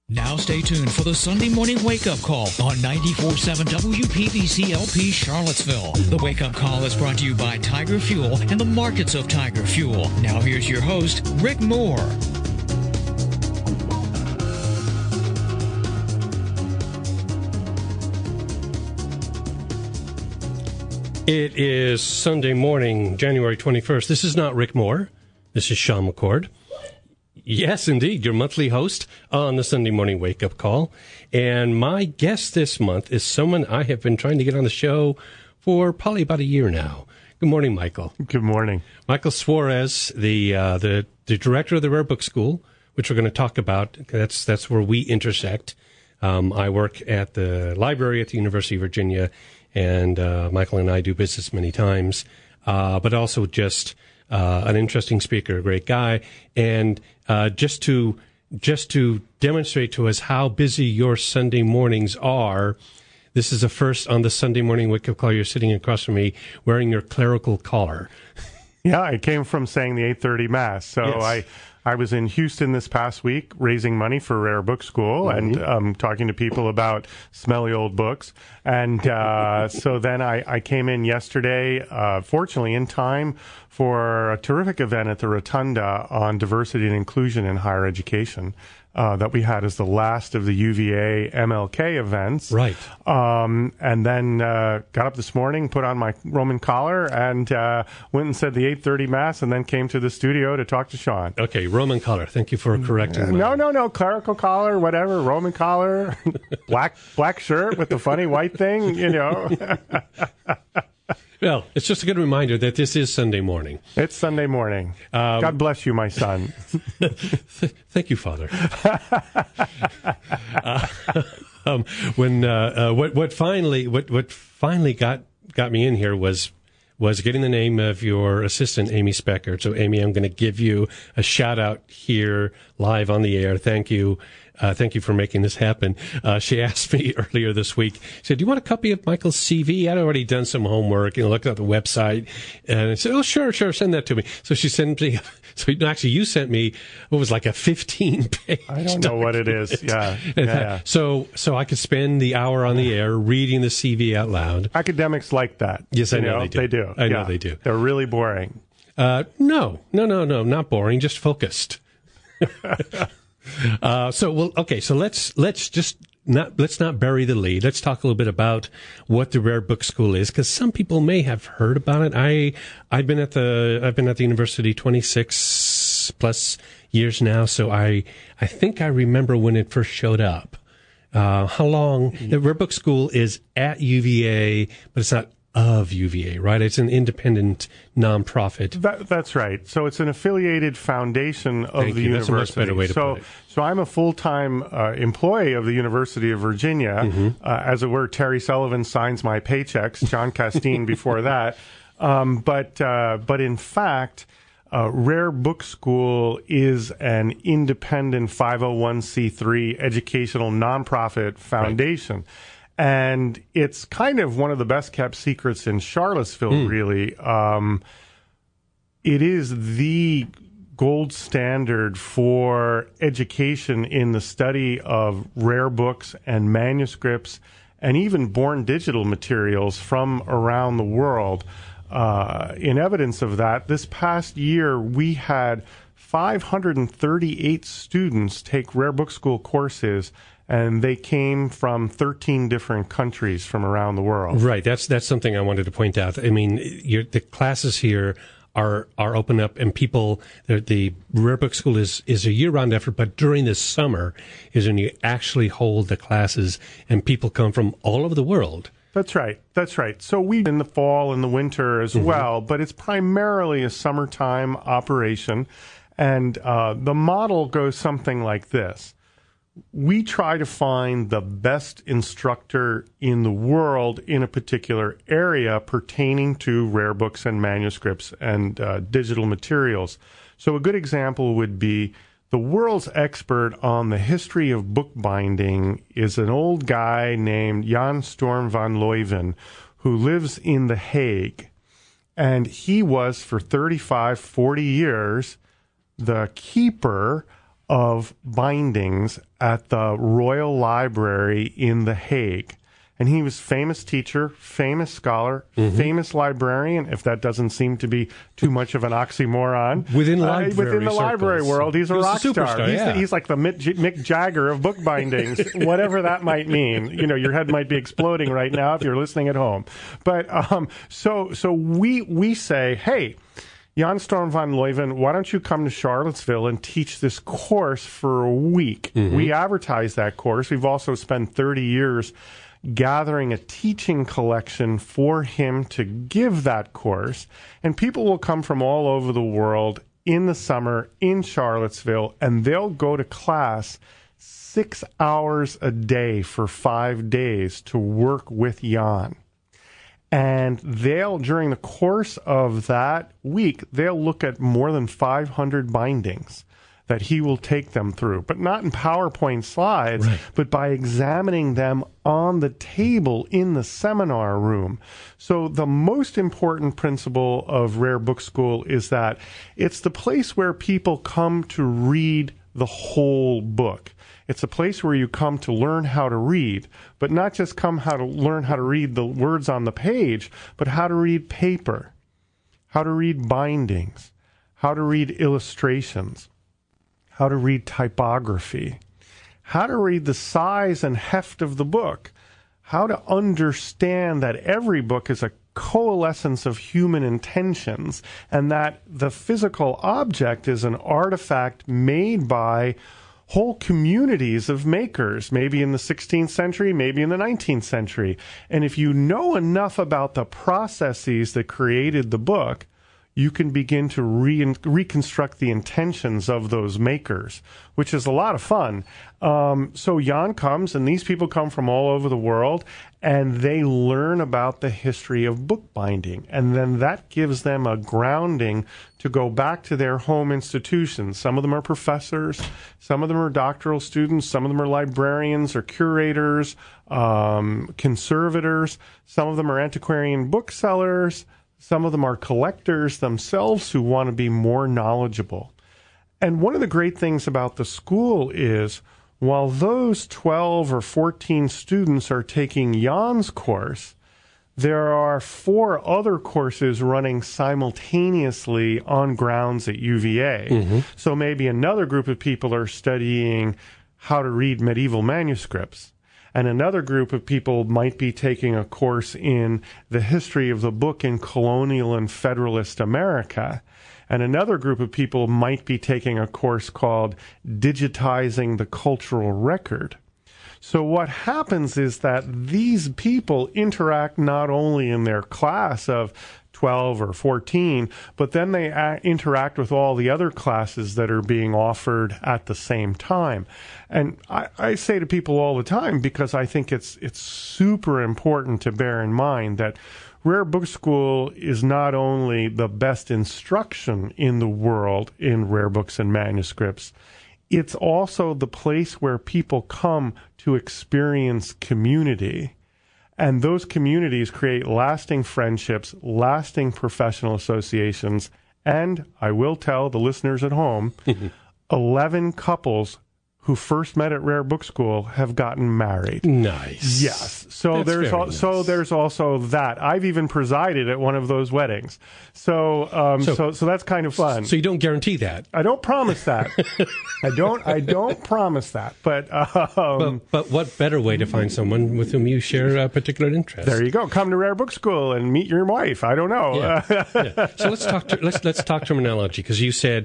Now stay tuned for the Sunday morning wake-up call on 94.7 WPVC LP Charlottesville. The wake-up call is brought to you by Tiger Fuel and the markets of Tiger Fuel. Now here's your host, Rick Moore. It is Sunday morning, January 21st. This is not Rick Moore. This is Sean McCord. Yes, indeed, your monthly host on the Sunday morning wake-up call. And my guest this month is someone I have been trying to get on the show for probably about a year now. Good morning, Michael. Good morning. Michael Suarez, the director of the Rare Book School, which we're going to talk about. That's where we intersect. I work at the library at the University of Virginia, and Michael and I do business many times, but also just an interesting speaker, a great guy, and just to demonstrate to us how busy your Sunday mornings are, this is the first on the Sunday morning wake-up call. You're sitting across from me wearing your clerical collar. Yeah, I came from saying the 8:30 Mass, so yes. I was in Houston this past week raising money for Rare Book School and talking to people about smelly old books. And so then I came in yesterday, fortunately in time for a terrific event at the Rotunda on diversity and inclusion in higher education that we had as the last of the UVA MLK events. Right. And then got up this morning, put on my Roman collar, and went and said the 8:30 Mass, and then came to the studio to talk to Sean. Okay, Roman collar. Thank you for correcting me. No. Clerical collar, whatever. Roman collar, black shirt with the funny white thing, you know. Well, it's just a good reminder that this is Sunday morning. It's Sunday morning. God bless you, my son. Thank you, Father. What finally got me in here was getting the name of your assistant, Amy Specker. So, Amy, I'm going to give you a shout out here live on the air. Thank you. Thank you for making this happen. She asked me earlier this week, she said, do you want a copy of Michael's CV? I'd already done some homework and looked at the website. And I said, oh, sure, send that to me. So she sent me, actually you sent me what was like a 15-page. I don't know what it is. Yeah. So I could spend the hour on the air reading the CV out loud. Academics like that. Yes, I know they do. They do. I know they do. They're really boring. No, not boring, just focused. So let's not bury the lead. Let's talk a little bit about what the Rare Book School is, because some people may have heard about it. I've been at the university 26 plus years now, so I think I remember when it first showed up. How long the Rare Book School is at UVA, but it's not of UVA, right? It's an independent nonprofit. That's right. So it's an affiliated foundation of the university. That's a much better way to put it. So I'm a full-time employee of the University of Virginia. As it were, Terry Sullivan signs my paychecks, John Castine before that. But in fact, Rare Book School is an independent 501c3 educational nonprofit foundation. Right. And it's kind of one of the best-kept secrets in Charlottesville, really. It is the gold standard for education in the study of rare books and manuscripts and even born digital materials from around the world. In evidence of that, this past year, we had 538 students take Rare Book School courses, and they came from 13 different countries from around the world. Right. That's something I wanted to point out. I mean, the classes here are open up, and people, the Rare Book School is a year-round effort, but during the summer is when you actually hold the classes, and people come from all over the world. That's right. So we in the fall and the winter as well, but it's primarily a summertime operation, and the model goes something like this. We try to find the best instructor in the world in a particular area pertaining to rare books and manuscripts and digital materials. So a good example would be the world's expert on the history of bookbinding is an old guy named Jan Storm van Leuven, who lives in The Hague. And he was, for 35, 40 years, the keeper of bindings at the Royal Library in The Hague. And he was famous teacher, famous scholar, famous librarian, if that doesn't seem to be too much of an oxymoron. Within the library world, he's a rock star. He's like the Mick Jagger of book bindings, whatever that might mean. You know, your head might be exploding right now if you're listening at home. But so we say, hey, Jan Storm van Leuven, why don't you come to Charlottesville and teach this course for a week? We advertise that course. We've also spent 30 years gathering a teaching collection for him to give that course. And people will come from all over the world in the summer in Charlottesville, and they'll go to class 6 hours a day for 5 days to work with Jan. And during the course of that week, they'll look at more than 500 bindings that he will take them through, but not in PowerPoint slides, but by examining them on the table in the seminar room. So the most important principle of Rare Book School is that it's the place where people come to read the whole book. It's a place where you come to learn how to read, but not just learn how to read the words on the page, but how to read paper, how to read bindings, how to read illustrations, how to read typography, how to read the size and heft of the book, how to understand that every book is a coalescence of human intentions, and that the physical object is an artifact made by whole communities of makers, maybe in the 16th century, maybe in the 19th century. And if you know enough about the processes that created the book, you can begin to reconstruct the intentions of those makers, which is a lot of fun. So Jan comes, and these people come from all over the world, and they learn about the history of bookbinding. And then that gives them a grounding to go back to their home institutions. Some of them are professors, some of them are doctoral students, some of them are librarians or curators, conservators, some of them are antiquarian booksellers, some of them are collectors themselves who want to be more knowledgeable. And one of the great things about the school is, while those 12 or 14 students are taking Jan's course, there are 4 other courses running simultaneously on grounds at UVA. So maybe another group of people are studying how to read medieval manuscripts, and another group of people might be taking a course in the history of the book in colonial and Federalist America. And another group of people might be taking a course called Digitizing the Cultural Record. So what happens is that these people interact not only in their class of 12 or 14, but then they interact with all the other classes that are being offered at the same time. And I say to people all the time, because I think it's super important to bear in mind, that Rare Book School is not only the best instruction in the world in rare books and manuscripts, it's also the place where people come to experience community. And those communities create lasting friendships, lasting professional associations, and I will tell the listeners at home, 11 couples who first met at Rare Book School have gotten married. Nice. Yes. So there's also that. I've even presided at one of those weddings. So that's kind of fun. So you don't guarantee that. I don't promise that. I don't promise that. But what better way to find someone with whom you share a particular interest? There you go. Come to Rare Book School and meet your wife. I don't know. Yeah. So let's talk terminology, because you said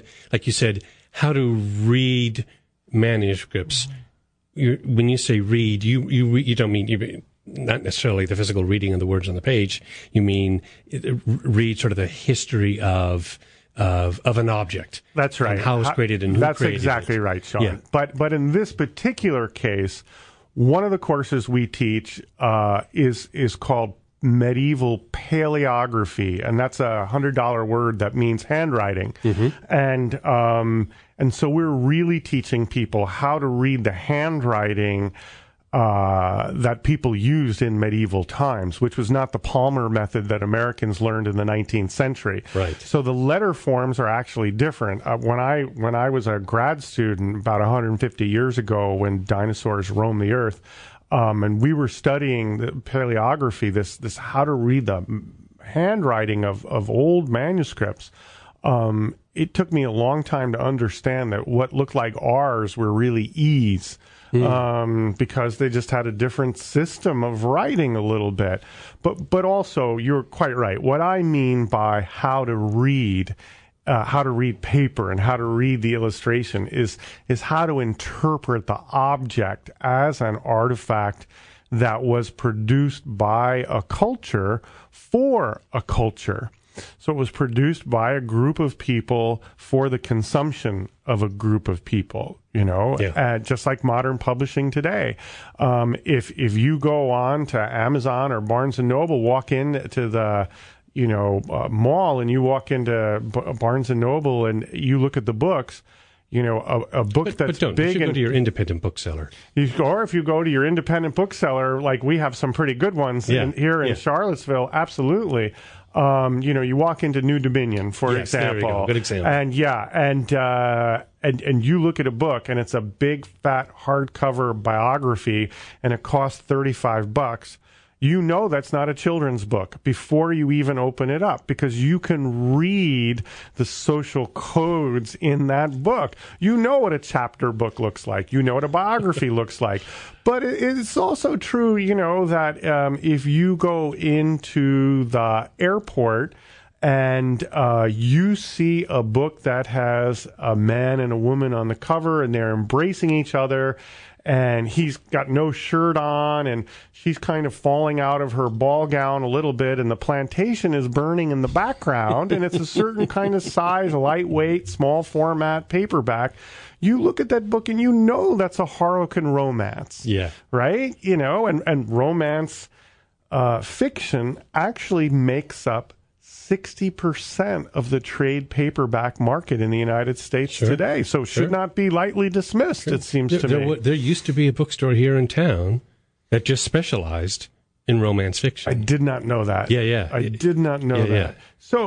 how to read manuscripts. When you say read, you don't mean not necessarily the physical reading of the words on the page. You mean read sort of the history of an object. That's right. And how it's created and who created it. That's exactly right, Sean. Yeah. But in this particular case, one of the courses we teach is called medieval paleography, and that's a $100 word that means handwriting. And so we're really teaching people how to read the handwriting that people used in medieval times, which was not the Palmer method that Americans learned in the 19th century. Right. So the letter forms are actually different. When I was a grad student about 150 years ago, when dinosaurs roamed the earth, and we were studying the paleography, this how to read the handwriting of old manuscripts. It took me a long time to understand that what looked like R's were really E's. Because they just had a different system of writing a little bit. But also, you're quite right. What I mean by how to read paper and how to read the illustration is how to interpret the object as an artifact that was produced by a culture for a culture. So it was produced by a group of people for the consumption of a group of people, just like modern publishing today. If you go on to Amazon or Barnes & Noble, walk into the mall, and you walk into Barnes & Noble and you look at the books, a book that's but big. You should go to your independent bookseller. Or if you go to your independent bookseller, like we have some pretty good ones here in Charlottesville, absolutely. You walk into New Dominion, for example. There you go. Good example. And you look at a book, and it's a big, fat, hardcover biography, and it costs $35. You know that's not a children's book before you even open it up, because you can read the social codes in that book. You know what a chapter book looks like. You know what a biography looks like. But it's also true, that if you go into the airport and you see a book that has a man and a woman on the cover, and they're embracing each other, and he's got no shirt on, and she's kind of falling out of her ball gown a little bit, and the plantation is burning in the background, and it's a certain kind of size, lightweight, small format paperback. You look at that book, and you know that's a Harlequin romance. Yeah. Right? And romance fiction actually makes up 60% of the trade paperback market in the United States today. So it should not be lightly dismissed, it seems to me. There used to be a bookstore here in town that just specialized in romance fiction. I did not know that. Yeah. I did not know that. Yeah.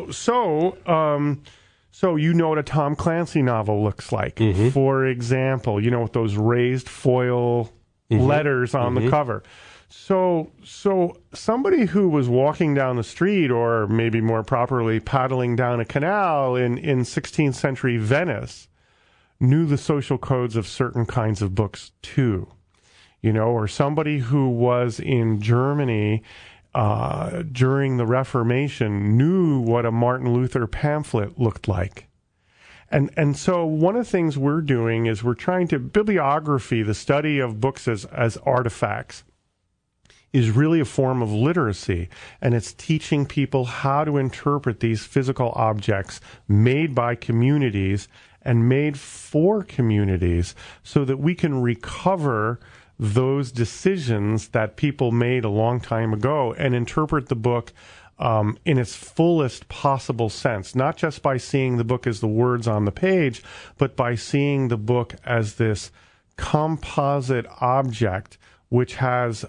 So you know what a Tom Clancy novel looks like. For example, with those raised foil letters on the cover. So somebody who was walking down the street, or maybe more properly paddling down a canal in 16th century Venice, knew the social codes of certain kinds of books too. Or somebody who was in Germany during the Reformation knew what a Martin Luther pamphlet looked like. And so one of the things we're doing is we're trying to, bibliography, the study of books as artifacts, is really a form of literacy, and it's teaching people how to interpret these physical objects made by communities and made for communities, so that we can recover those decisions that people made a long time ago and interpret the book in its fullest possible sense, not just by seeing the book as the words on the page, but by seeing the book as this composite object which has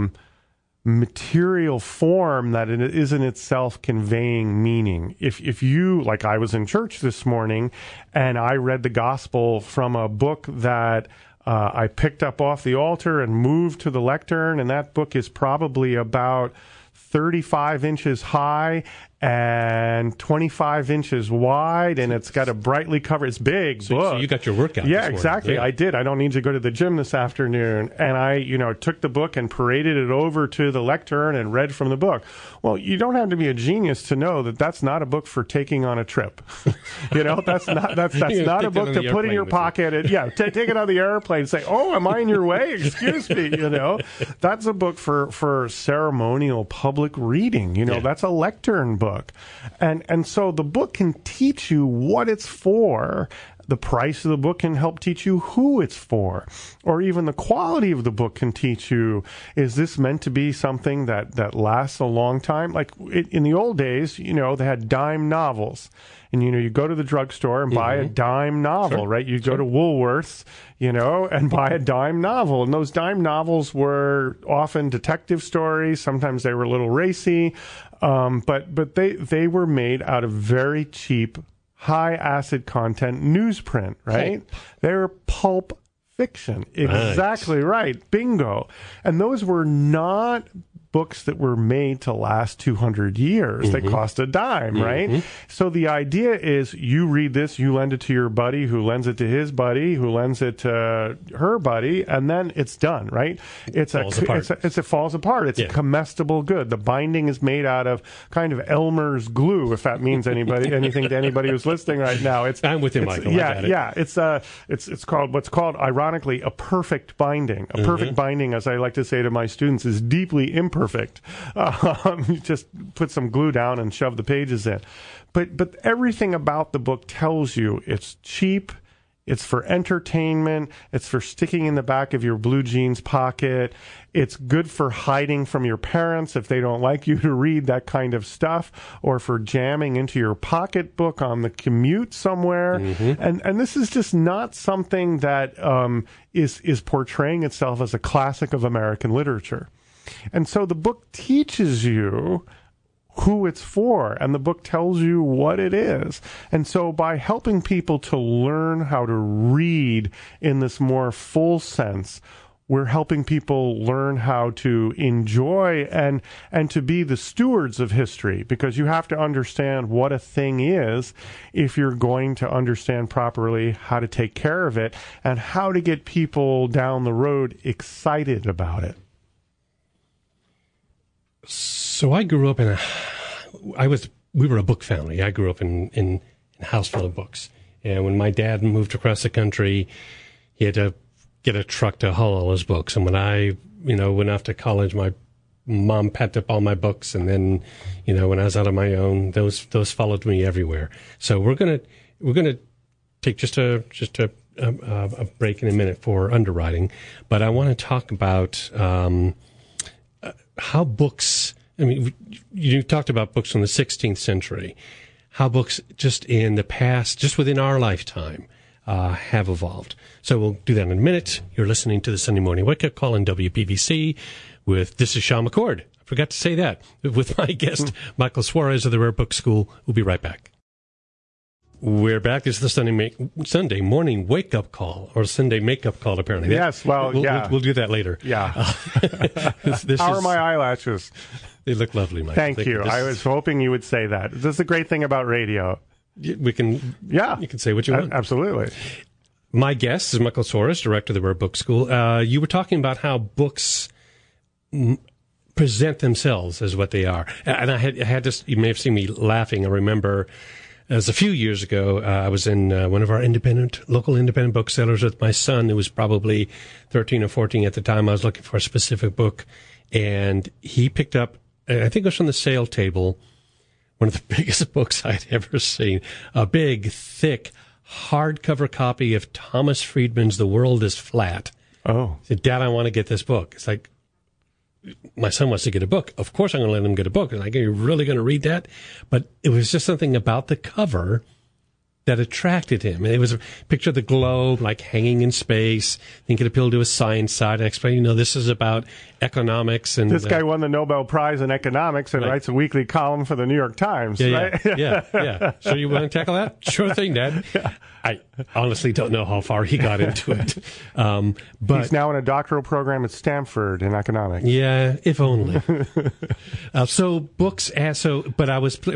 material form that it is in itself conveying meaning. If you, like I was in church this morning and I read the gospel from a book that I picked up off the altar and moved to the lectern, and that book is probably about 35 inches high and 25 inches wide, and it's got a brightly covered, it's big book. So you got your workout. Yeah, exactly. Yeah. I did. I don't need to go to the gym this afternoon. And I, took the book and paraded it over to the lectern and read from the book. Well, you don't have to be a genius to know that that's not a book for taking on a trip. That's not a book to put in your pocket and take it on the airplane and say, "Oh, am I in your way? Excuse me." That's a book for ceremonial public reading. That's a lectern book. And so the book can teach you what it's for, The price of the book can help teach you who it's for, or even the quality of the book can teach you, is this meant to be something that lasts a long time? Like in the old days, they had dime novels. And, you go to the drugstore and buy a dime novel, right? You go to Woolworths, and buy a dime novel. And those dime novels were often detective stories. Sometimes they were a little racy. But they were made out of very cheap, high acid content newsprint, right? They're pulp fiction. Exactly right. Bingo. And those were not books that were made to last 200 years. They cost a dime, right? So the idea is you read this, you lend it to your buddy, who lends it to his buddy, who lends it to her buddy, and then it's done, right? It falls apart. It's a comestible good. The binding is made out of kind of Elmer's glue, if that means anything to anybody who's listening right now. I'm with you, Michael. It's called what's called, ironically, a perfect binding. A perfect binding, as I like to say to my students, is deeply imperfect. You just put some glue down and shove the pages in. But everything about the book tells you it's cheap, it's for entertainment, it's for sticking in the back of your blue jeans pocket, it's good for hiding from your parents if they don't like you to read that kind of stuff, or for jamming into your pocketbook on the commute somewhere. And this is just not something that is portraying itself as a classic of American literature. And so the book teaches you who it's for, and the book tells you what it is. And so by helping people to learn how to read in this more full sense, we're helping people learn how to enjoy and to be the stewards of history, because you have to understand what a thing is if you're going to understand properly how to take care of it and how to get people down the road excited about it. So I grew up we were a book family. I grew up in a house full of books. And when my dad moved across the country, he had to get a truck to haul all his books. And when I, went off to college, my mom packed up all my books. And then, when I was out on my own, those followed me everywhere. So we're gonna take just a break in a minute for underwriting, but I want to talk about how books, you talked about books from the 16th century, how books just in the past, just within our lifetime, have evolved. So we'll do that in a minute. You're listening to the Sunday Morning Wake Up Call on WPVC this is Sean McCord. I forgot to say that, with my guest, Michael Suarez of the Rare Book School. We'll be right back. We're back. This is the Sunday morning wake-up call, or Sunday make-up call, apparently. Yes, we'll do that later. Yeah. How are my eyelashes? They look lovely, Mike. Thank you. I was hoping you would say that. This is the great thing about radio. You can say what you want. Absolutely. My guest is Michael Suarez, director of the Rare Book School. You were talking about how books present themselves as what they are. And I had this, you may have seen me laughing. I remember... As a few years ago, I was in one of our local independent booksellers with my son, who was probably 13 or 14 at the time. I was looking for a specific book, and he picked up, I think it was from the sale table, one of the biggest books I'd ever seen, a big, thick, hardcover copy of Thomas Friedman's The World is Flat. Oh. He said, Dad, I want to get this book. It's like, my son wants to get a book. Of course I'm going to let him get a book. And I go, you're really going to read that? But it was just something about the cover that attracted him. And it was a picture of the globe, like hanging in space. I think it appealed to his science side. I explained, this is about economics. And this guy won the Nobel Prize in economics and writes a weekly column for the New York Times, right? Yeah. So you want to tackle that? Sure thing, Dad. Yeah. I honestly don't know how far he got into it. But he's now in a doctoral program at Stanford in economics. Yeah, if only. So books, but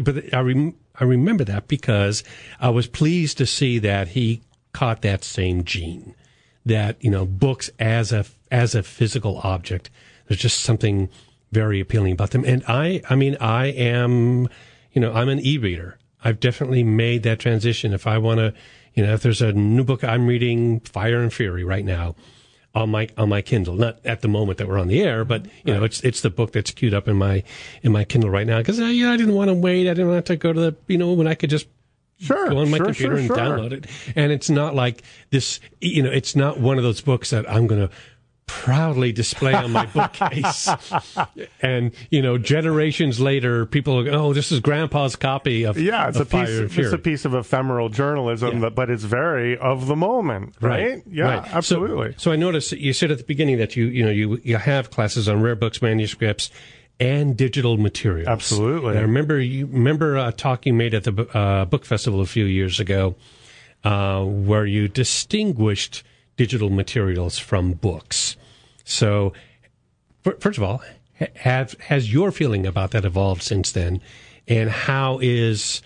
I remember that because I was pleased to see that he caught that same gene, that, books as a physical object, there's just something very appealing about them. And I am, I'm an e-reader. I've definitely made that transition. If I want to, if there's a new book, I'm reading Fire and Fury right now on my Kindle. Not at the moment that we're on the air, but it's the book that's queued up in my Kindle right now because I didn't want to wait. I didn't want to go to the when I could just go on my computer and download it. And it's not like this, it's not one of those books that I'm going to proudly display on my bookcase. And, generations later, people go, oh, this is Grandpa's copy of it's a piece of ephemeral journalism, but it's very of the moment, right? Yeah, right. Absolutely. So I noticed that you said at the beginning that you have classes on rare books, manuscripts, and digital materials. Absolutely. And I remember a talk you made at the book festival a few years ago, where you distinguished digital materials from books. So, first of all, has your feeling about that evolved since then? And how is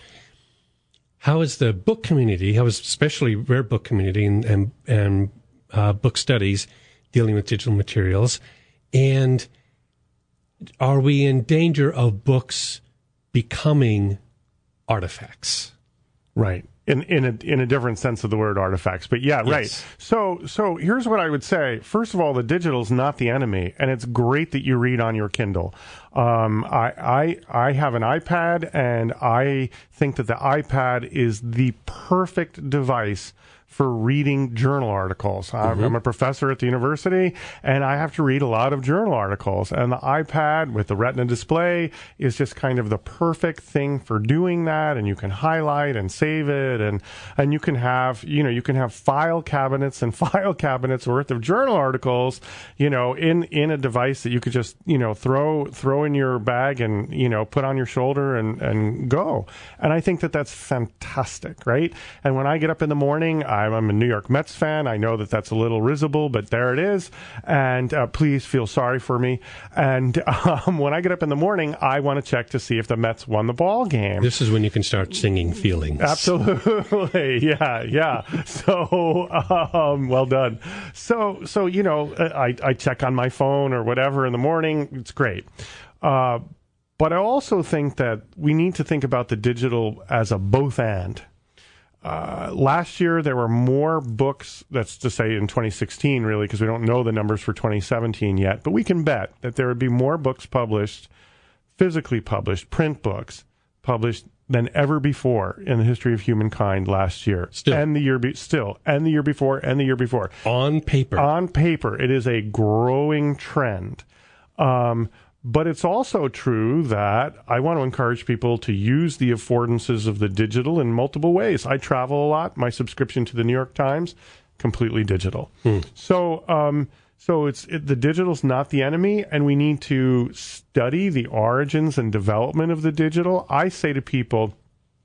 the book community, how is especially rare book community and book studies dealing with digital materials? And are we in danger of books becoming artifacts? Right. In a different sense of the word, artifacts. But yeah, yes. Right. So here's what I would say. First of all, the digital's not the enemy, and it's great that you read on your Kindle. I have an iPad, and I think that the iPad is the perfect device for reading journal articles. Mm-hmm. I'm a professor at the university, and I have to read a lot of journal articles. And the iPad with the Retina display is just kind of the perfect thing for doing that. And you can highlight and save it, and you can have file cabinets and file cabinets worth of journal articles, in a device that you could just throw in your bag and put on your shoulder and go. And I think that that's fantastic, right? And when I get up in the morning, I'm a New York Mets fan. I know that that's a little risible, but there it is. And please feel sorry for me. And when I get up in the morning, I want to check to see if the Mets won the ball game. This is when you can start singing feelings. Absolutely. Yeah. So, well done. So I check on my phone or whatever in the morning. It's great. But I also think that we need to think about the digital as a both and. Last year, there were more books, that's to say in 2016, really, because we don't know the numbers for 2017 yet, but we can bet that there would be more books published, physically published, print books published than ever before in the history of humankind last year. And the year before, and the year before. On paper. It is a growing trend. But it's also true that I want to encourage people to use the affordances of the digital in multiple ways. I travel a lot. My subscription to the New York Times, completely digital. So the digital's not the enemy, and we need to study the origins and development of the digital. I say to people,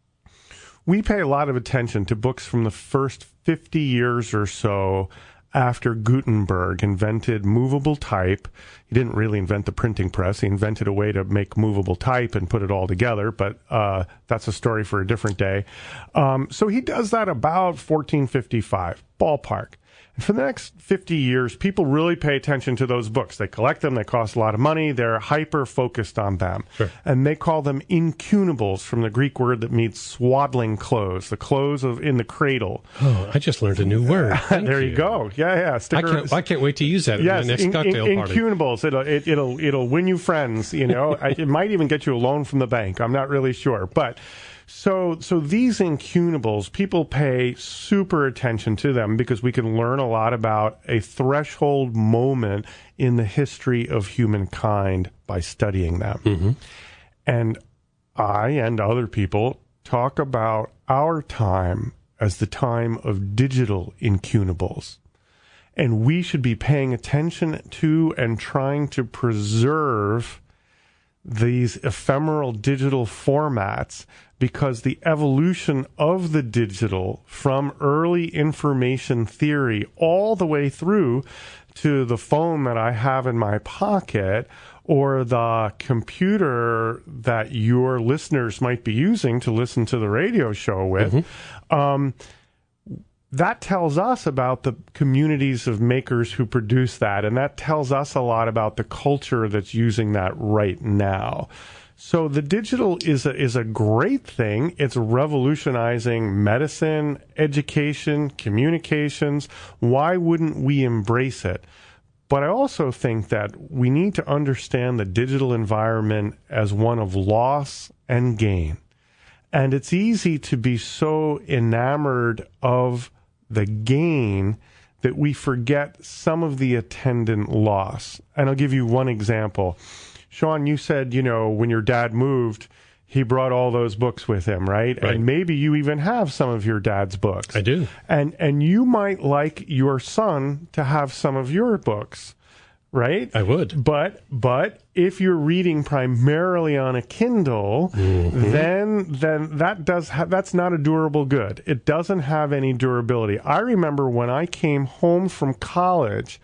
we pay a lot of attention to books from the first 50 years or so after Gutenberg invented movable type. He didn't really invent the printing press. He invented a way to make movable type and put it all together, but that's a story for a different day. So he does that about 1455, ballpark. And for the next 50 years, people really pay attention to those books. They collect them. They cost a lot of money. They're hyper-focused on them. Sure. And they call them incunables, from the Greek word that means swaddling clothes, the clothes in the cradle. Oh, I just learned a new word. There you go. Yeah. I can't wait to use that at the next cocktail party. Incunables. It'll win you friends. It might even get you a loan from the bank. I'm not really sure, but. So these incunables, people pay super attention to them because we can learn a lot about a threshold moment in the history of humankind by studying them. Mm-hmm. And I and other people talk about our time as the time of digital incunables. And we should be paying attention to and trying to preserve these ephemeral digital formats, because the evolution of the digital from early information theory all the way through to the phone that I have in my pocket or the computer that your listeners might be using to listen to the radio show with, that tells us about the communities of makers who produce that, and that tells us a lot about the culture that's using that right now. So the digital is a great thing. It's revolutionizing medicine, education, communications. Why wouldn't we embrace it? But I also think that we need to understand the digital environment as one of loss and gain. And it's easy to be so enamored of the gain that we forget some of the attendant loss. And I'll give you one example. Sean, you said, when your dad moved, he brought all those books with him, right? And maybe you even have some of your dad's books. I do. And you might like your son to have some of your books, right? I would. But if you're reading primarily on a Kindle, then that's not a durable good. It doesn't have any durability. I remember when I came home from college,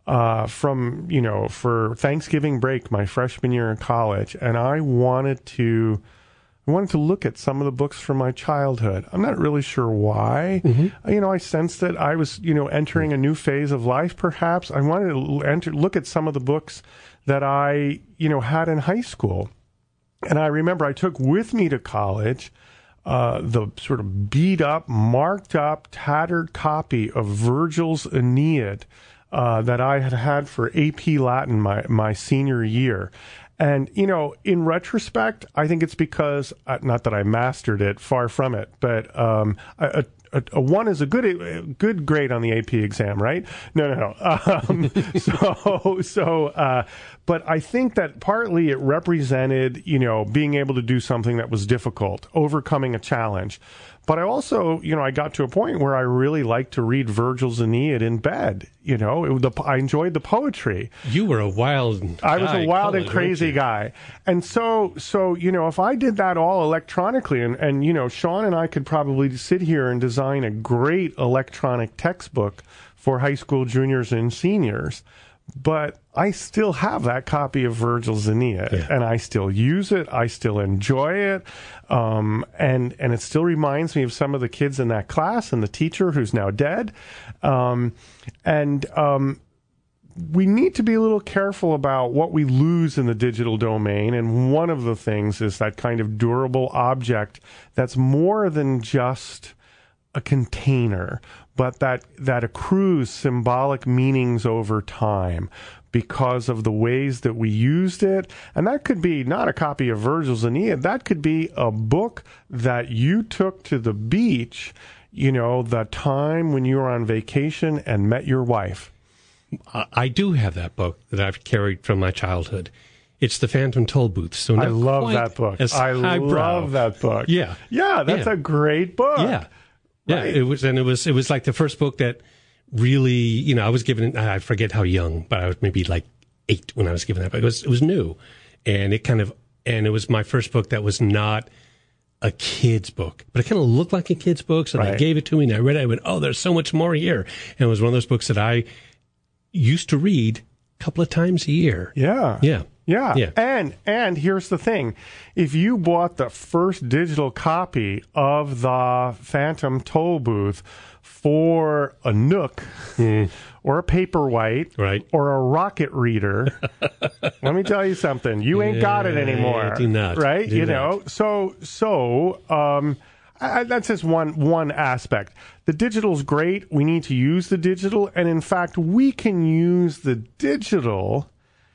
for Thanksgiving break, my freshman year in college, and I wanted to look at some of the books from my childhood. I'm not really sure why. I sensed that I was, entering a new phase of life, perhaps. I wanted to look at some of the books that I, had in high school. And I remember I took with me to college the sort of beat up, marked up, tattered copy of Virgil's Aeneid that I had for AP Latin my senior year. And, in retrospect, I think it's because, not that I mastered it, far from it, but a 1 is a good grade on the AP exam, right? No. But I think that partly it represented, being able to do something that was difficult, overcoming a challenge. But I also, I got to a point where I really liked to read Virgil's Aeneid in bed. I enjoyed the poetry. You were a wild guy. I was a wild and crazy guy. And so, if I did that all electronically, and Sean and I could probably sit here and design a great electronic textbook for high school juniors and seniors. But I still have that copy of Virgil's Aeneid, and I still use it. I still enjoy it, and it still reminds me of some of the kids in that class and the teacher who's now dead. We need to be a little careful about what we lose in the digital domain, and one of the things is that kind of durable object that's more than just a container, but that accrues symbolic meanings over time because of the ways that we used it. And that could be not a copy of Virgil's Aeneid. That could be a book that you took to the beach, the time when you were on vacation and met your wife. I do have that book that I've carried from my childhood. It's The Phantom Tollbooth. So I love that book. Love that book. Yeah. Yeah, that's a great book. Yeah. Yeah, right. It was like the first book that really, I was given, I forget how young, but I was maybe like 8 when I was given that book. It was new. And it was my first book that was not a kid's book, but it kind of looked like a kid's book. So they gave it to me and I read it. I went, oh, there's so much more here. And it was one of those books that I used to read a couple of times a year. Yeah. Yeah. Yeah. And here's the thing. If you bought the first digital copy of the Phantom Tollbooth for a Nook or a Paperwhite or a Rocket Reader, let me tell you something. You ain't got it anymore. Do not. Right? Do not. That's just one aspect. The digital's great. We need to use the digital. And in fact, we can use the digital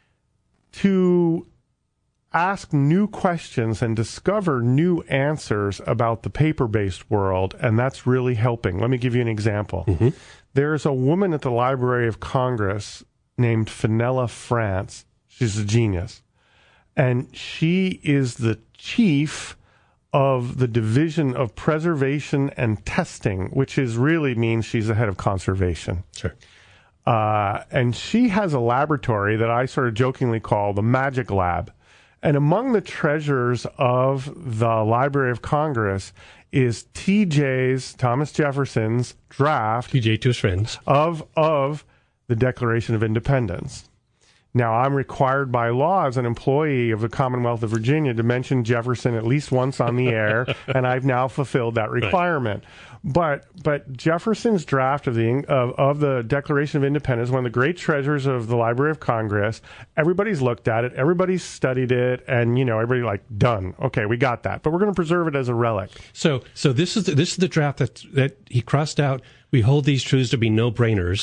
to ask new questions and discover new answers about the paper-based world, and that's really helping. Let me give you an example. There's a woman at the Library of Congress named Fenella France. She's a genius. And she is the chief of the Division of Preservation and Testing, which really means she's the head of conservation. Sure. And she has a laboratory that I sort of jokingly call the Magic Lab. And among the treasures of the Library of Congress is Thomas Jefferson's draft. TJ to his friends. Of the Declaration of Independence. Now, I'm required by law as an employee of the Commonwealth of Virginia to mention Jefferson at least once on the air, and I've now fulfilled that requirement. Right. But Jefferson's draft of the Declaration of Independence, one of the great treasures of the Library of Congress, everybody's looked at it, everybody's studied it, and everybody done. Okay, we got that, but we're going to preserve it as a relic. So this is the draft that he crossed out We hold these truths to be no-brainers.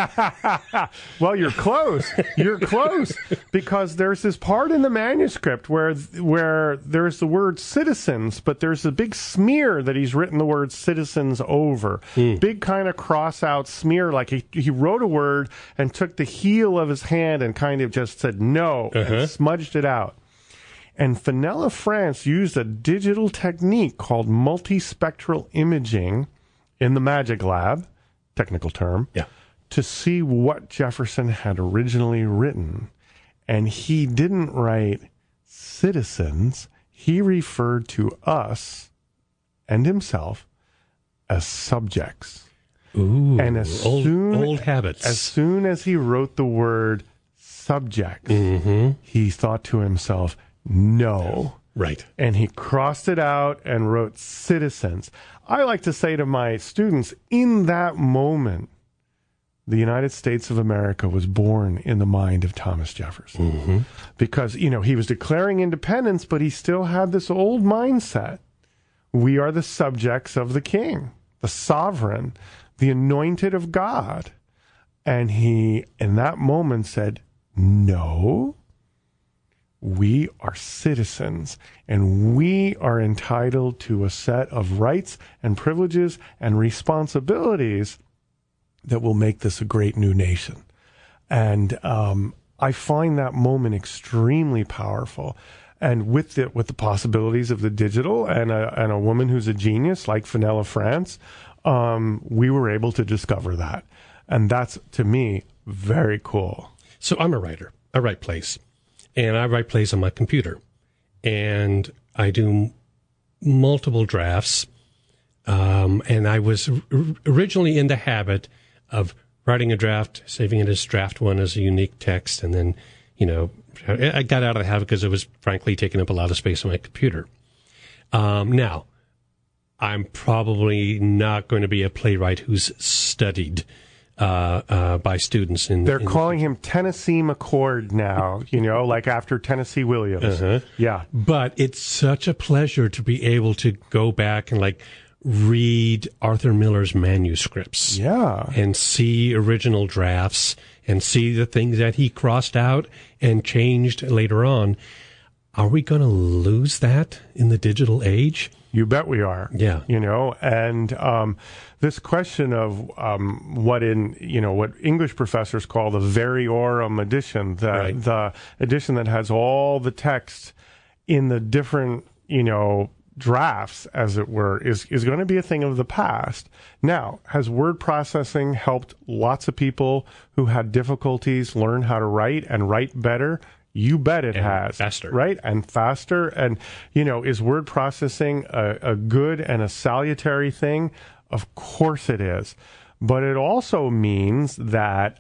Well, you're close. You're close. Because there's this part in the manuscript where there's the word citizens, but there's a big smear that he's written the word citizens over. Big kind of cross-out smear, like he wrote a word and took the heel of his hand and kind of just said no, and smudged it out. And Fenella France used a digital technique called multispectral imaging in the Magic Lab, technical term, to see what Jefferson had originally written. And he didn't write citizens. He referred to us and himself as subjects. Ooh, and old habits. As soon as he wrote the word subject, he thought to himself, no. Right. And he crossed it out and wrote citizens. I like to say to my students, in that moment, the United States of America was born in the mind of Thomas Jefferson. Because, he was declaring independence, but he still had this old mindset. We are the subjects of the king, the sovereign, the anointed of God. And he, in that moment, said, no. We are citizens, and we are entitled to a set of rights and privileges and responsibilities that will make this a great new nation. And I find that moment extremely powerful. And with the possibilities of the digital and a woman who's a genius like Fenella France, we were able to discover that. And that's, to me, very cool. So I'm a writer. I write plays. And I write plays on my computer. And I do multiple drafts. And I was originally in the habit of writing a draft, saving it as draft one as a unique text. And then, I got out of the habit because it was frankly taking up a lot of space on my computer. Now, I'm probably not going to be a playwright who's studied by students. They're calling him Tennessee McCord now, like after Tennessee Williams. Yeah. But it's such a pleasure to be able to go back and read Arthur Miller's manuscripts. Yeah. And see original drafts and see the things that he crossed out and changed later on. Are we going to lose that in the digital age? You bet we are. Yeah. And this question of what English professors call the variorum edition, the edition that has all the text in the different, drafts, as it were, is going to be a thing of the past. Now, has word processing helped lots of people who had difficulties learn how to write and write better? You bet it has. Faster. Right? And faster. And, is word processing a good and a salutary thing? Of course it is. But it also means that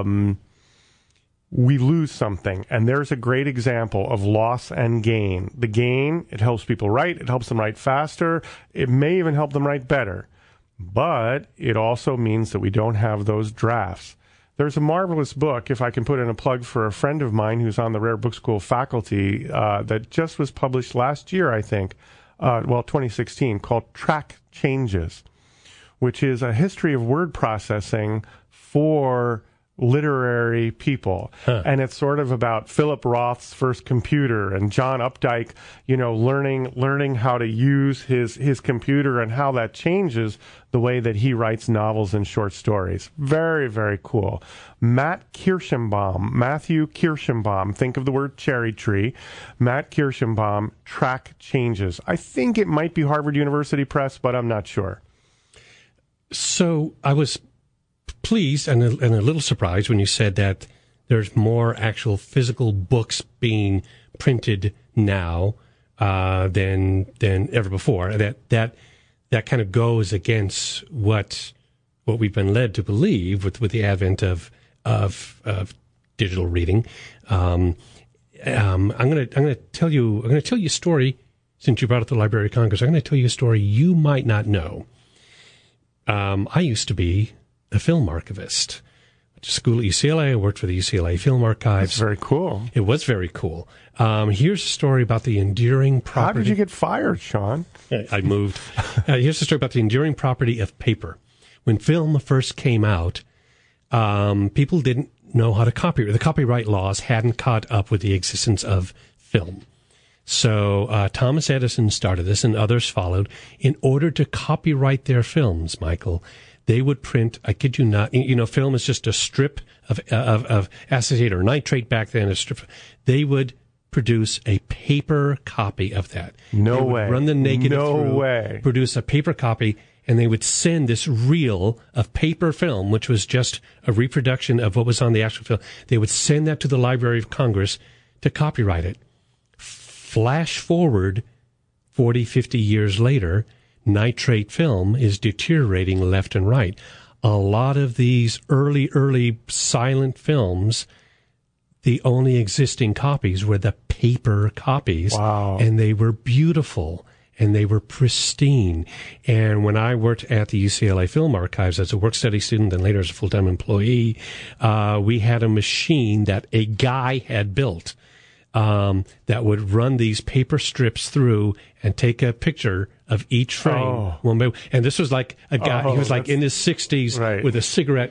we lose something. And there's a great example of loss and gain. The gain, it helps people write. It helps them write faster. It may even help them write better. But it also means that we don't have those drafts. There's a marvelous book, if I can put in a plug for a friend of mine who's on the Rare Book School faculty, that just was published last year, I think, 2016, called Track Changes, which is a history of word processing for literary people. And it's sort of about Philip Roth's first computer and John Updike, learning how to use his computer and how that changes the way that he writes novels and short stories. Very, very cool. Matthew Kirschenbaum, think of the word cherry tree. Matt Kirschenbaum, Track Changes. I think it might be Harvard University Press, but I'm not sure. So I was pleased and a little surprised when you said that there's more actual physical books being printed now than ever before. That kind of goes against what we've been led to believe with the advent of digital reading. I'm going to tell you a story. Since you brought up the Library of Congress, I'm going to tell you a story you might not know. I used to be a film archivist. Went to school at UCLA. I worked for the UCLA Film Archives. That's very cool. It was very cool. Here's a story about the enduring property. How did you get fired, Sean? I moved. Here's a story about the enduring property of paper. when film first came out, people didn't know how to copyright. The copyright laws hadn't caught up with the existence of film. So Thomas Edison started this, and others followed. In order to copyright their films, Michael, they would print, I kid you not, film is just a strip of acetate or nitrate back then. They would produce a paper copy of that. No way. Run the negative through, way. Produce a paper copy, and they would send this reel of paper film, which was just a reproduction of what was on the actual film. They would send that to the Library of Congress to copyright it. Flash forward 40, 50 years later, nitrate film is deteriorating left and right. A lot of these early silent films, the only existing copies were the paper copies. Wow. And they were beautiful and they were pristine. And when I worked at the UCLA Film Archives as a work-study student and later as a full-time employee, we had a machine that a guy had built that would run these paper strips through and take a picture of each frame. Oh. And this was like a guy, he was like in his 60s right. with a cigarette,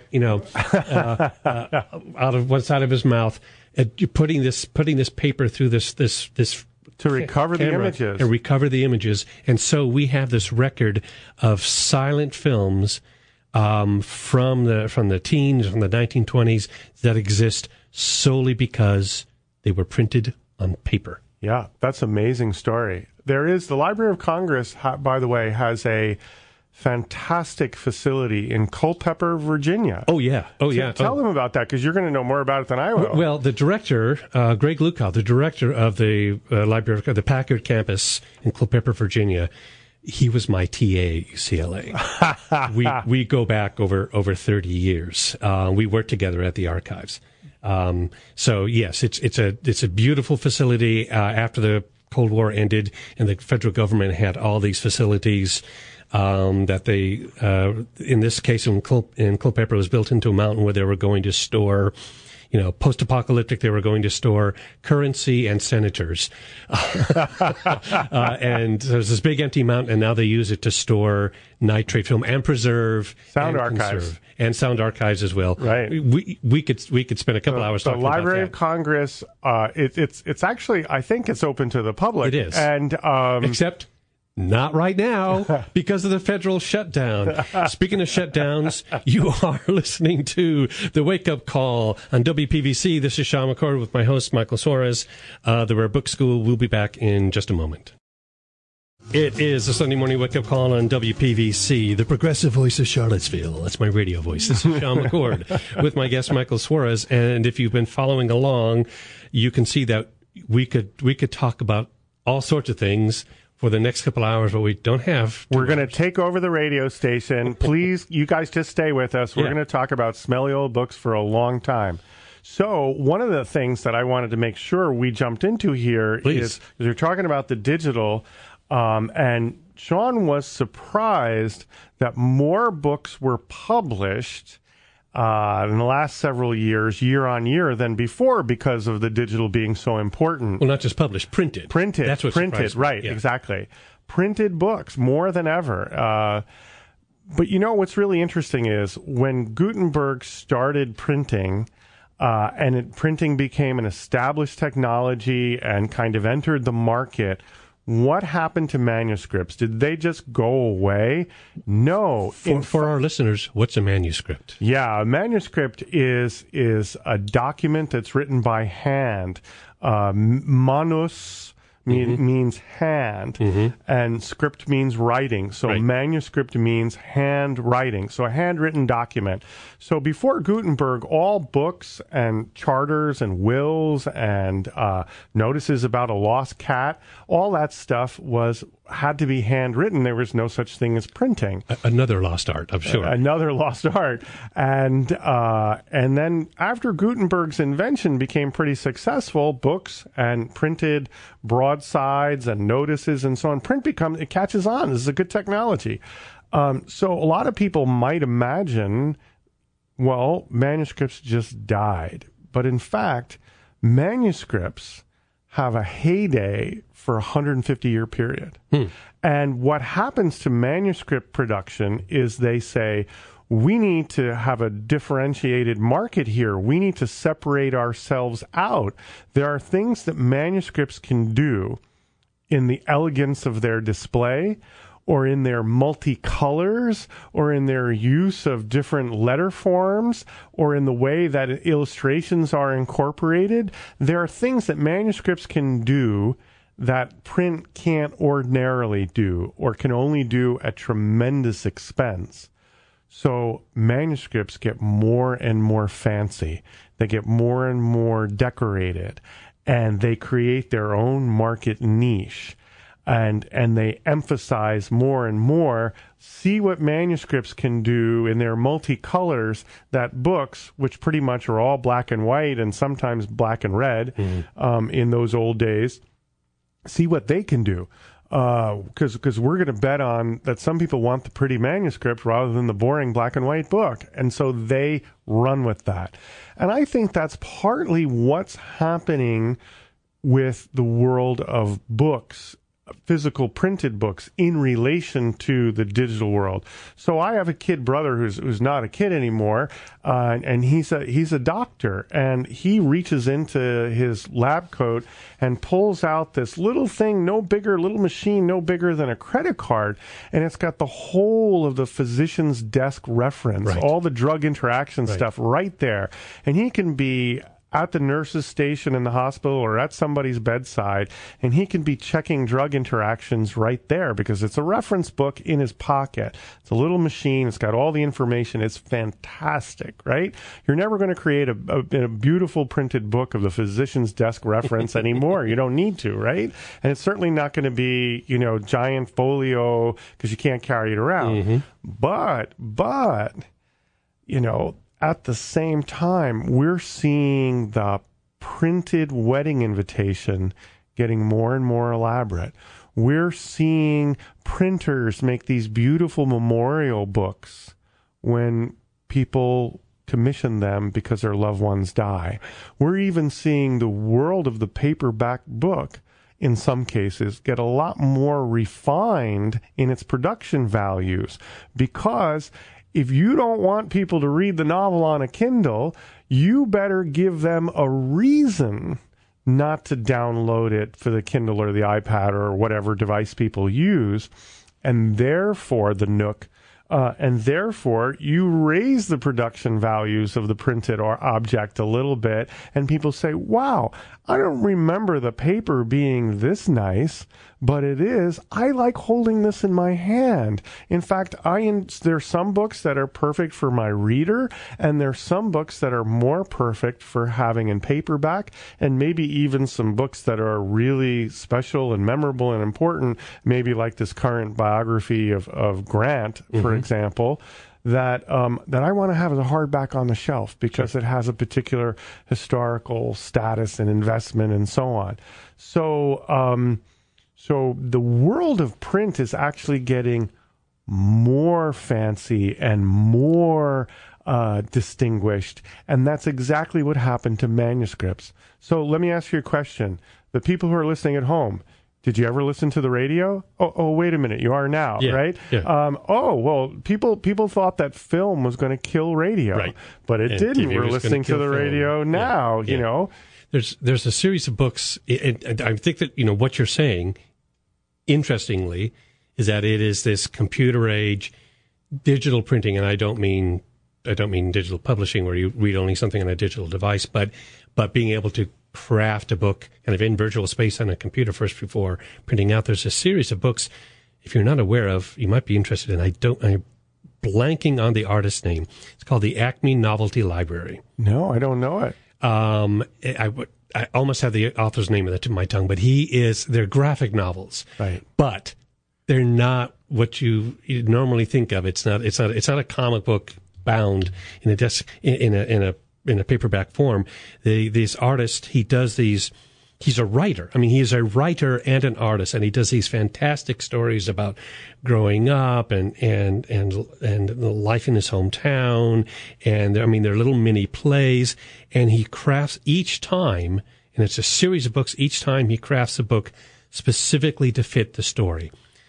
out of one side of his mouth, putting this paper through this to recover the images. And recover the images. And so we have this record of silent films from the teens, from the 1920s, that exist solely because they were printed on paper. Yeah, that's an amazing story. The Library of Congress, by the way, has a fantastic facility in Culpeper, Virginia. Oh, yeah. Tell them about that, because you're going to know more about it than I will. Well, the director, Greg Lukow, the director of the Library of the Packard campus in Culpeper, Virginia, he was my TA at UCLA. We go back over 30 years. We worked together at the archives. So yes, it's a beautiful facility. After the Cold War ended and the federal government had all these facilities, that they, in this case in Culpeper, was built into a mountain where they were going to store, post-apocalyptic, they were going to store currency and senators. And there's this big empty mountain, and now they use it to store nitrate film and preserve sound and archives. Conserve. And sound archives as well. Right. We could spend a couple hours talking about that. The Library of Congress, it's actually, I think it's open to the public. It is. And except not right now because of the federal shutdown. Speaking of shutdowns, you are listening to The Wake Up Call on WPVC. This is Sean McCord with my host, Michael Suarez. The Rare Book School. We'll be back in just a moment. It is a Sunday morning wake-up call on WPVC, the progressive voice of Charlottesville. That's my radio voice. This is Sean McCord with my guest, Michael Suarez. And if you've been following along, you can see that we could talk about all sorts of things for the next couple hours, but we don't have. We're going to take over the radio station. Please, you guys just stay with us. We're going to talk about smelly old books for a long time. So one of the things that I wanted to make sure we jumped into here is you're talking about the digital. And Sean was surprised that more books were published in the last several years, year on year, than before because of the digital being so important. Well, not just published, printed. Printed. That's what printed, right, yeah. Exactly. Printed books, more than ever. But what's really interesting is when Gutenberg started printing, printing became an established technology and kind of entered the market, what happened to manuscripts? Did they just go away? No. For our listeners, what's a manuscript? Yeah, a manuscript is a document that's written by hand. Manus means hand, and script means writing. So manuscript means handwriting. So a handwritten document. So before Gutenberg, all books and charters and wills and notices about a lost cat, all that stuff had to be handwritten. There was no such thing as printing. Another lost art, I'm sure. Another lost art. And then after Gutenberg's invention became pretty successful, books and printed broadsides and notices and so on, it catches on. This is a good technology. So a lot of people might imagine, well, manuscripts just died. But in fact, manuscripts have a heyday for a 150-year period. And what happens to manuscript production is they say, we need to have a differentiated market here. We need to separate ourselves out. There are things that manuscripts can do in the elegance of their display, or in their multicolors, or in their use of different letter forms, or in the way that illustrations are incorporated. There are things that manuscripts can do that print can't ordinarily do, or can only do at tremendous expense. So manuscripts get more and more fancy. They get more and more decorated, and they create their own market niche. And they emphasize more and more, see what manuscripts can do in their multicolors that books, which pretty much are all black and white and sometimes black and red in those old days, see what they can do. Because we're going to bet on that some people want the pretty manuscript rather than the boring black and white book. And so they run with that. And I think that's partly what's happening with the world of books, physical printed books, in relation to the digital world. So I have a kid brother who's not a kid anymore, and he's a doctor, and he reaches into his lab coat and pulls out this little thing, little machine, no bigger than a credit card, and it's got the whole of the physician's desk reference, all the drug interaction stuff right there, and he can be at the nurse's station in the hospital or at somebody's bedside, and he can be checking drug interactions right there because it's a reference book in his pocket. It's a little machine. It's got all the information. It's fantastic, right? You're never going to create a beautiful printed book of the physician's desk reference anymore. You don't need to, right? And it's certainly not going to be, giant folio because you can't carry it around. But, at the same time, we're seeing the printed wedding invitation getting more and more elaborate. We're seeing printers make these beautiful memorial books when people commission them because their loved ones die. We're even seeing the world of the paperback book, in some cases, get a lot more refined in its production values, because if you don't want people to read the novel on a Kindle, you better give them a reason not to download it for the Kindle or the iPad or whatever device people use, and therefore the Nook, and therefore you raise the production values of the printed or object a little bit, and people say, wow, I don't remember the paper being this nice, but it is. I like holding this in my hand. In fact, there's some books that are perfect for my reader, and there's some books that are more perfect for having in paperback, and maybe even some books that are really special and memorable and important, maybe like this current biography of Grant, for example, that I want to have as a hardback on the shelf because it has a particular historical status and investment and so on. So the world of print is actually getting more fancy and more distinguished, and that's exactly what happened to manuscripts. So let me ask you a question. The people who are listening at home, did you ever listen to the radio? Oh, wait a minute. You are now, right? Yeah. People thought that film was going to kill radio, but it didn't. We're listening to the radio now, you know. There's a series of books, and I think that, what you're saying, interestingly, is that it is this computer age digital printing, and I don't mean digital publishing where you read only something on a digital device, but being able to craft a book kind of in virtual space on a computer first before printing out. There's a series of books, if you're not aware of, you might be interested in. I'm blanking on the artist's name. It's called the Acme Novelty Library. No, I don't know it. I almost have the author's name at the tip of my tongue, but they're graphic novels, right? But they're not what you normally think of. It's not a comic book bound in a desk in a paperback form. This artist, he does these. He's a writer. I mean, he is a writer and an artist, and he does these fantastic stories about growing up and the life in his hometown. And they're little mini plays, and he crafts each time, and it's a series of books. Each time he crafts a book specifically to fit the story.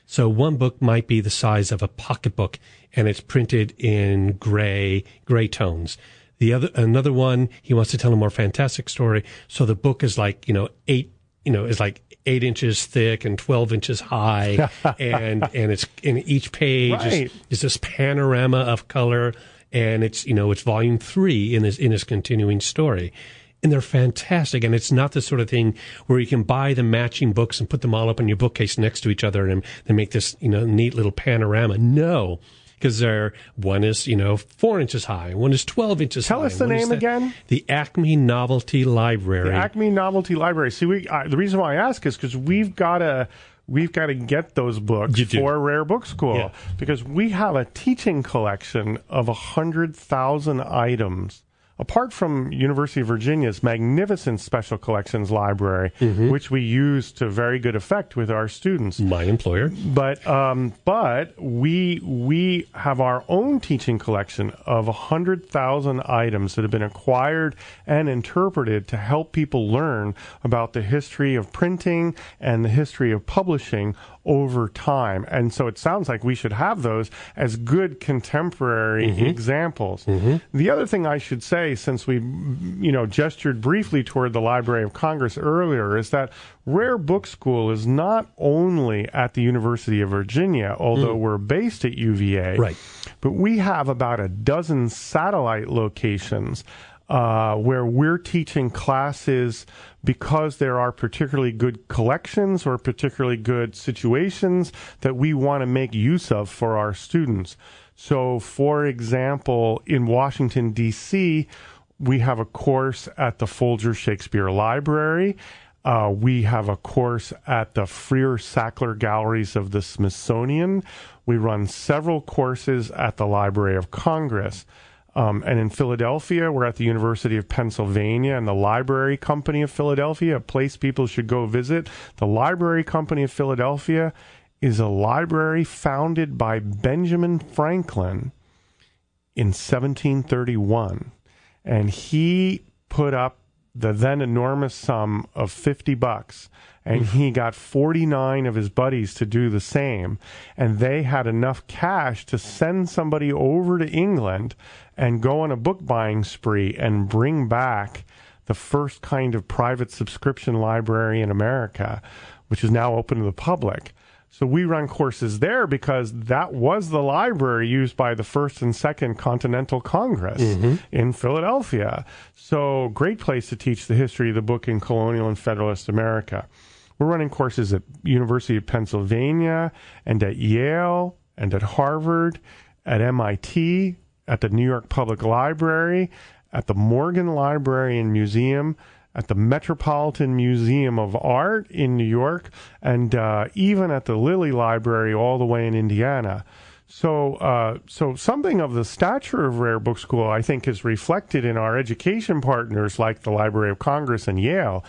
So one book might be the size of a pocketbook, and it's printed in gray tones. Another one, he wants to tell a more fantastic story. So the book is like, 8 inches thick and 12 inches high. and it's in each page is this panorama of color. And it's volume 3 in his continuing story. And they're fantastic. And it's not the sort of thing where you can buy the matching books and put them all up in your bookcase next to each other and they make this, neat little panorama. No. Because one is, 4 inches high, one is 12 inches high. Tell us the name again. The Acme Novelty Library. The Acme Novelty Library. See, the reason why I ask is because we've got to get those books for Rare Book School because we have a teaching collection of 100,000 items. Apart from University of Virginia's magnificent special collections library, which we use to very good effect with our students. My employer. But we have our own teaching collection of 100,000 items that have been acquired and interpreted to help people learn about the history of printing and the history of publishing over time. And so it sounds like we should have those as good contemporary examples. The other thing I should say, since we, gestured briefly toward the Library of Congress earlier, is that Rare Book School is not only at the University of Virginia, although we're based at UVA, but we have about a dozen satellite locations where we're teaching classes because there are particularly good collections or particularly good situations that we want to make use of for our students. So, for example, in Washington, D.C., we have a course at the Folger Shakespeare Library. We have a course at the Freer-Sackler Galleries of the Smithsonian. We run several courses at the Library of Congress. And in Philadelphia, we're at the University of Pennsylvania and the Library Company of Philadelphia, a place people should go visit. The Library Company of Philadelphia is a library founded by Benjamin Franklin in 1731. And he put up the then enormous sum of $50. And he got 49 of his buddies to do the same. And they had enough cash to send somebody over to England and go on a book buying spree and bring back the first kind of private subscription library in America, which is now open to the public. So we run courses there because that was the library used by the First and Second Continental Congress in Philadelphia. So great place to teach the history of the book in colonial and Federalist America. We're running courses at University of Pennsylvania and at Yale and at Harvard, at MIT, at the New York Public Library, at the Morgan Library and Museum, at the Metropolitan Museum of Art in New York, and even at the Lilly Library all the way in Indiana. So something of the stature of Rare Book School, I think, is reflected in our education partners like the Library of Congress and Yale.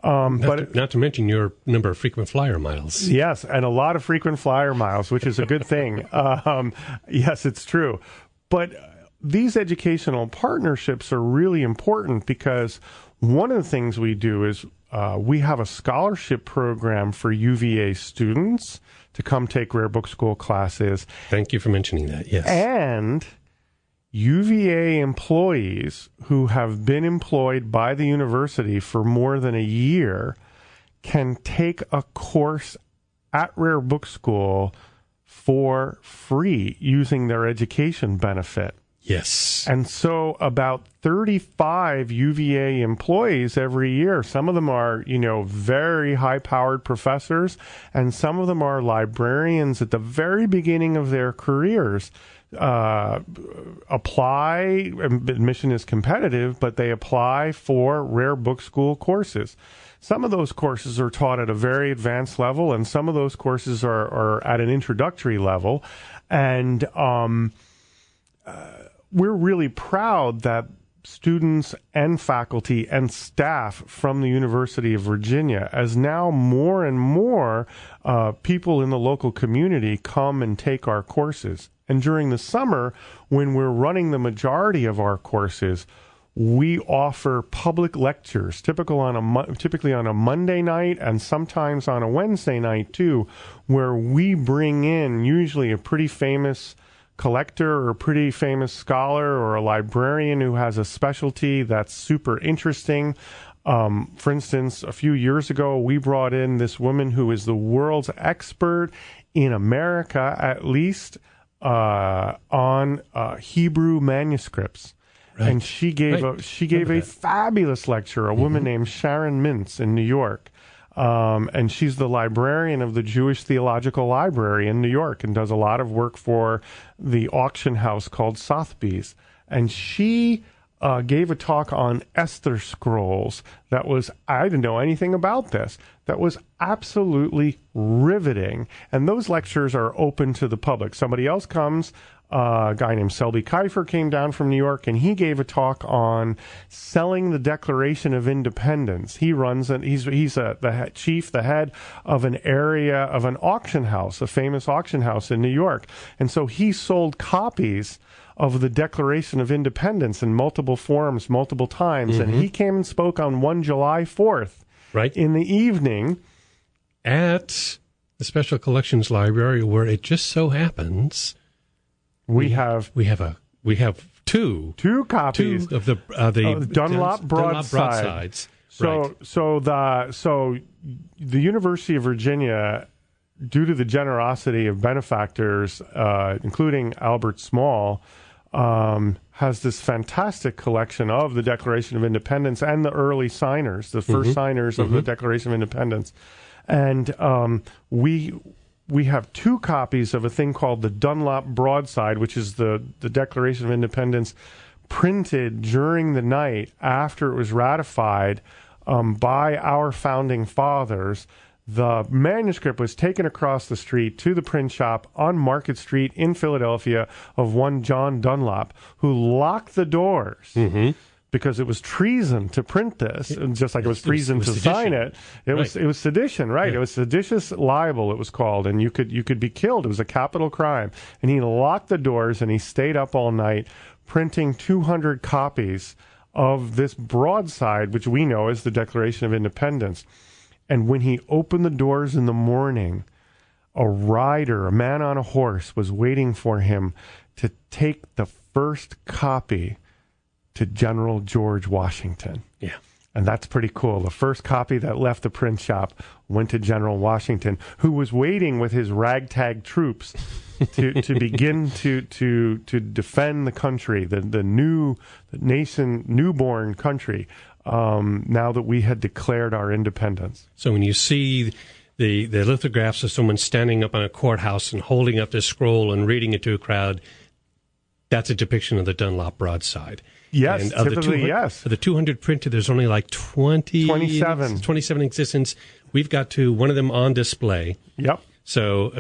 Not to mention your number of frequent flyer miles. Yes, and a lot of frequent flyer miles, which is a good thing. Yes, it's true. But these educational partnerships are really important because one of the things we do is we have a scholarship program for UVA students to come take Rare Book School classes. Thank you for mentioning that, yes. And UVA employees who have been employed by the university for more than a year can take a course at Rare Book School for free using their education benefit. Yes. And so about 35 UVA employees every year, some of them are, very high-powered professors, and some of them are librarians at the very beginning of their careers, apply. Admission is competitive, but they apply for Rare Book School courses. Some of those courses are taught at a very advanced level, and some of those courses are at an introductory level. And we're really proud that students and faculty and staff from the University of Virginia, as now more and more people in the local community come and take our courses. And during the summer, when we're running the majority of our courses, we offer public lectures, typically on a Monday night and sometimes on a Wednesday night too, where we bring in usually a pretty famous collector or a pretty famous scholar or a librarian who has a specialty that's super interesting. For instance, a few years ago, we brought in this woman who is the world's expert in America, at least, on Hebrew manuscripts. Right. And she gave a fabulous lecture, a woman named Sharon Mintz in New York. And she's the librarian of the Jewish Theological Library in New York and does a lot of work for the auction house called Sotheby's. And she gave a talk on Esther scrolls that was, I didn't know anything about this, that was absolutely riveting. And those lectures are open to the public. Somebody else comes, a guy named Selby Kiefer came down from New York, and he gave a talk on selling the Declaration of Independence. He runs, he's the head of an area of an auction house, a famous auction house in New York. And so he sold copies of the Declaration of Independence in multiple forms, multiple times. And he came and spoke on one July 4th in the evening at the Special Collections Library, where it just so happens we have two copies of the Dunlop broadsides. So the University of Virginia, due to the generosity of benefactors, including Albert Small, has this fantastic collection of the Declaration of Independence and the early signers, the first signers of the Declaration of Independence. And we have two copies of a thing called the Dunlop broadside, which is the Declaration of Independence printed during the night after it was ratified by our founding fathers. The manuscript was taken across the street to the print shop on Market Street in Philadelphia of one John Dunlop, who locked the doors because it was treason to print this, and just like it was treason to sign it. It was sedition, right? Yeah. It was seditious libel, it was called, and you could be killed. It was a capital crime. And he locked the doors, and he stayed up all night printing 200 copies of this broadside, which we know as the Declaration of Independence. And when he opened the doors in the morning, a rider, a man on a horse, was waiting for him to take the first copy to General George Washington. Yeah. And that's pretty cool. The first copy that left the print shop went to General Washington, who was waiting with his ragtag troops to begin to defend the country, the newborn country, now that we had declared our independence. So when you see the lithographs of someone standing up on a courthouse and holding up this scroll and reading it to a crowd, that's a depiction of the Dunlop broadside. Yes, and typically, yes. Of the 200 printed, there's only like 27 in existence. We've got one of them on display. Yep. So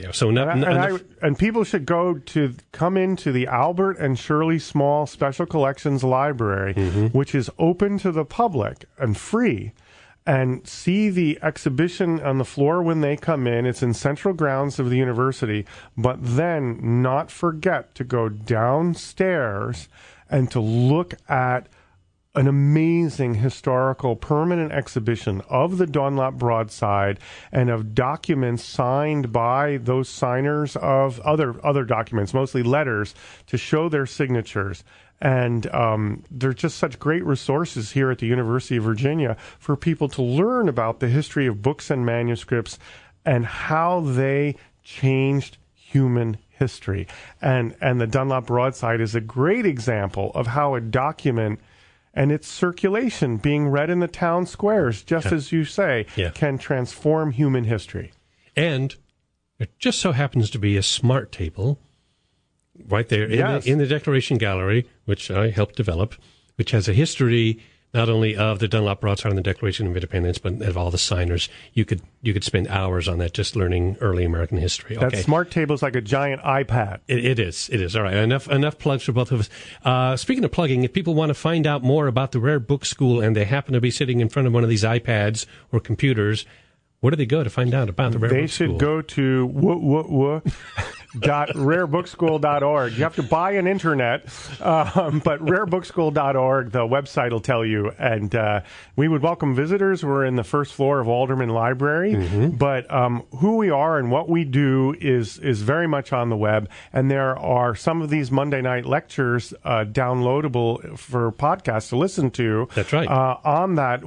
people should come into the Albert and Shirley Small Special Collections Library, which is open to the public and free, and see the exhibition on the floor when they come in. It's in central grounds of the university, but then not forget to go downstairs and to look at an amazing historical permanent exhibition of the Dunlop broadside and of documents signed by those signers of other documents, mostly letters, to show their signatures. And they're just such great resources here at the University of Virginia for people to learn about the history of books and manuscripts and how they changed human history. And the Dunlop broadside is a great example of how a document and its circulation being read in the town squares, just as you say, can transform human history. And it just so happens to be a smart table right there in the Declaration Gallery, which I helped develop, which has a history not only of the Dunlop broadside and the Declaration of Independence, but of all the signers. You could spend hours on that just learning early American history. That smart table is like a giant iPad. It is. All right. Enough plugs for both of us. Speaking of plugging, if people want to find out more about the Rare Book School and they happen to be sitting in front of one of these iPads or computers, where do they go to find out about the Rare Book School? They should go to rarebookschool.org. You have to buy an internet, but rarebookschool.org, the website will tell you. And we would welcome visitors. We're in the first floor of Alderman Library. But who we are and what we do is very much on the web. And there are some of these Monday night lectures downloadable for podcasts to listen to. That's right. On that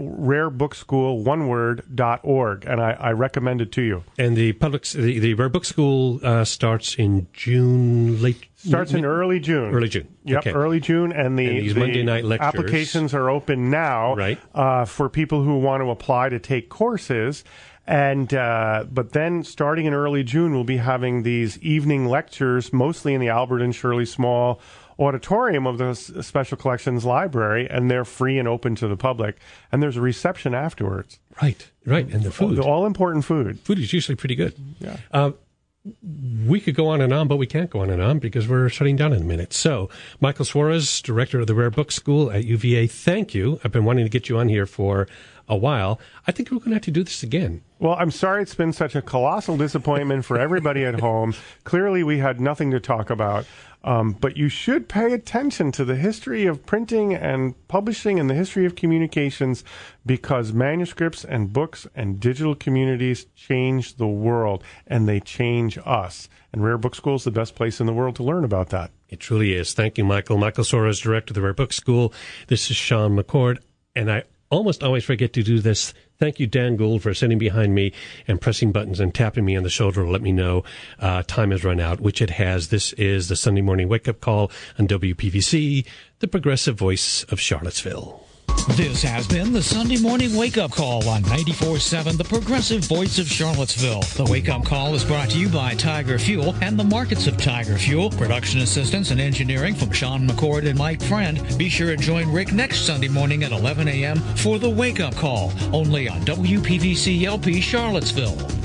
rarebookschool.org. And I recommend it to you. And the Rare Book School starts in June, Starts in early June. Early June. Yep, okay. Early June, and these Monday night lectures, applications are open now, right, for people who want to apply to take courses. And but then, starting in early June, we'll be having these evening lectures, mostly in the Albert and Shirley Small auditorium of the Special Collections Library, and they're free and open to the public. And there's a reception afterwards. Right, and the food. The all-important food. Food is usually pretty good. Yeah. We could go on and on, but we can't go on and on because we're shutting down in a minute. So, Michael Suarez, director of the Rare Book School at UVA, thank you. I've been wanting to get you on here for a while. I think we're going to have to do this again. Well, I'm sorry it's been such a colossal disappointment for everybody at home. Clearly, we had nothing to talk about. But you should pay attention to the history of printing and publishing and the history of communications, because manuscripts and books and digital communities change the world, and they change us. And Rare Book School is the best place in the world to learn about that. It truly is. Thank you, Michael. Michael Suarez, director of the Rare Book School. This is Sean McCord, and I almost always forget to do this. Thank you, Dan Gould, for sitting behind me and pressing buttons and tapping me on the shoulder to let me know time has run out, which it has. This is the Sunday Morning Wake-Up Call on WPVC, the progressive voice of Charlottesville. This has been the Sunday Morning Wake-Up Call on 94.7, the progressive voice of Charlottesville. The Wake-Up Call is brought to you by Tiger Fuel and the markets of Tiger Fuel. Production assistance and engineering from Sean McCord and Mike Friend. Be sure to join Rick next Sunday morning at 11 a.m. for the Wake-Up Call, only on WPVC LP Charlottesville.